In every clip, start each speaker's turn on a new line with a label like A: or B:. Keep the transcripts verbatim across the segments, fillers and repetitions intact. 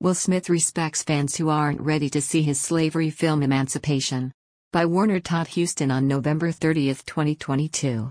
A: Will Smith respects fans who aren't ready to see his slavery film Emancipation. By Warner Todd Huston on November thirtieth, twenty twenty-two.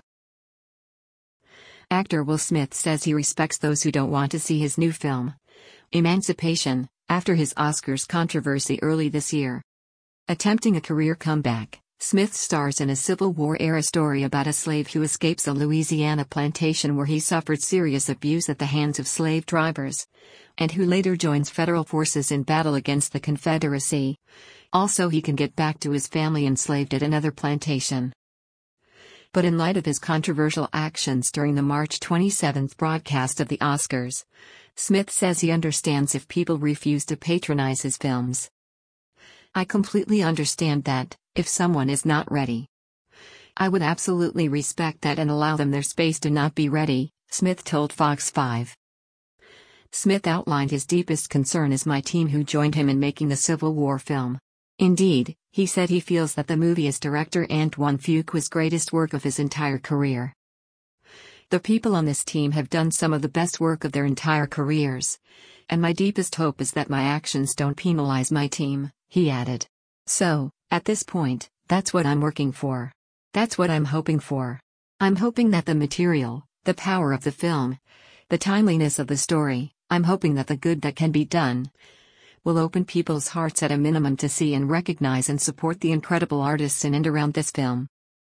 A: Actor Will Smith says he respects those who don't want to see his new film, Emancipation, after his Oscars controversy early this year. Attempting a career comeback, Smith stars in a Civil War-era story about a slave who escapes a Louisiana plantation where he suffered serious abuse at the hands of slave drivers, and who later joins federal forces in battle against the Confederacy. Also, he can get back to his family enslaved at another plantation. But in light of his controversial actions during the March twenty-seventh broadcast of the Oscars, Smith says he understands if people refuse to patronize his films. I completely understand that, if someone is not ready. I would absolutely respect that and allow them their space to not be ready, Smith told Fox five. Smith outlined his deepest concern is my team who joined him in making the Civil War film. Indeed, he said he feels that the movie is director Antoine Fuqua's greatest work of his entire career. The people on this team have done some of the best work of their entire careers, and my deepest hope is that my actions don't penalize my team, he added. So, at this point, that's what I'm working for. That's what I'm hoping for. I'm hoping that the material, the power of the film, the timeliness of the story, I'm hoping that the good that can be done will open people's hearts at a minimum to see and recognize and support the incredible artists in and around this film.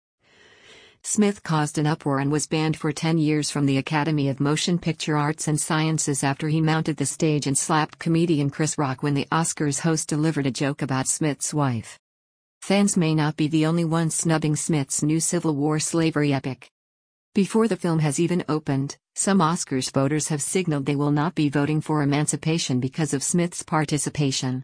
A: Smith caused an uproar and was banned for ten years from the Academy of Motion Picture Arts and Sciences after he mounted the stage and slapped comedian Chris Rock when the Oscars host delivered a joke about Smith's wife. Fans may not be the only ones snubbing Smith's new Civil War slavery epic. Before the film has even opened, some Oscars voters have signaled they will not be voting for Emancipation because of Smith's participation.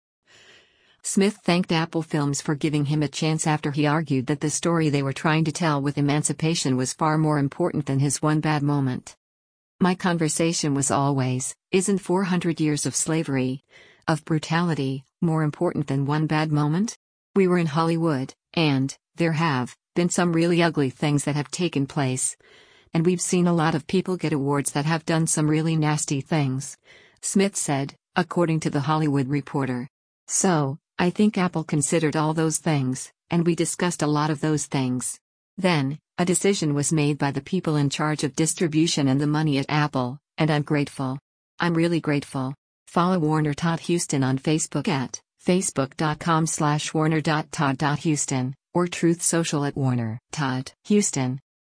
A: Smith thanked Apple Films for giving him a chance after he argued that the story they were trying to tell with Emancipation was far more important than his one bad moment. My conversation was always, isn't four hundred years of slavery, of brutality, more important than one bad moment? We were in Hollywood, and there have been some really ugly things that have taken place. And we've seen a lot of people get awards that have done some really nasty things, Smith said, according to The Hollywood Reporter. So, I think Apple considered all those things, and we discussed a lot of those things. Then, a decision was made by the people in charge of distribution and the money at Apple, and I'm grateful. I'm really grateful. Follow Warner Todd Huston on Facebook at facebook.com slash warner.todd.huston, or Truth Social at Warner Todd Huston.